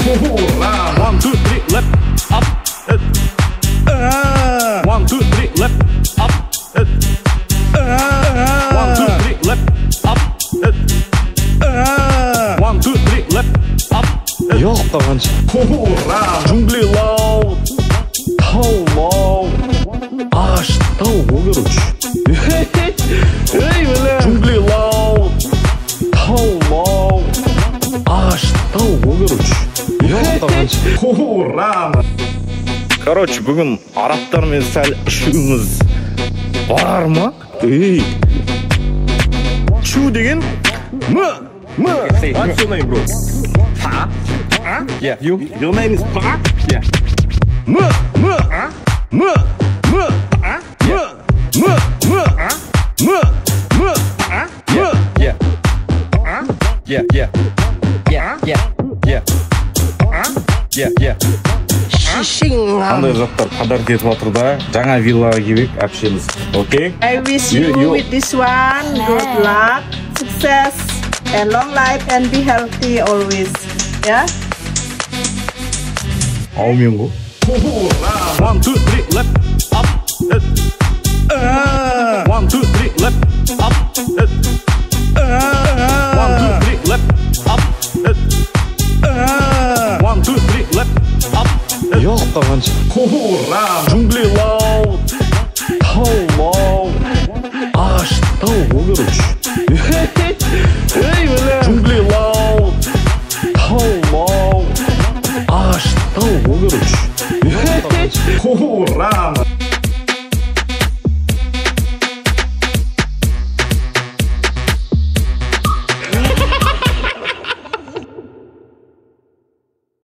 One, two, three, left, up. 1, 2, 3, left, up. 1, 2, 3, left, up. 1, 2, 3, left, up. Yok da kanca. Джунглилау, таулау, аштау короче. Эй, бля. Джунглилау, таулау, аштау короче. Yok da kanca. Рано. Короче, бүгін арабтармен сәл ішуіміз бар ма? Эй. Чу деген? What's your name, bro? Pa? Yeah, you. Your name is Pa? Yeah. Yeah. Yeah, yeah. Yeah, yeah. Yeah. Yeah, yeah. Қандай заттар қадар кетіп жатыр да, жаңа виллаға келейік, общеміз, окей? I wish you with this one good luck, success, and long life, and be healthy always. Yeah. Аумен ғой. 1, 2, 3, left, up. 1, 2, 3, left, up. 1, 2, 3, left, up. 1, 2, 3, left, up. Yok da kanca. Джунглилау, таулау, аштау короче. Эй, бля. Джунглилау, таулау, аштау короче.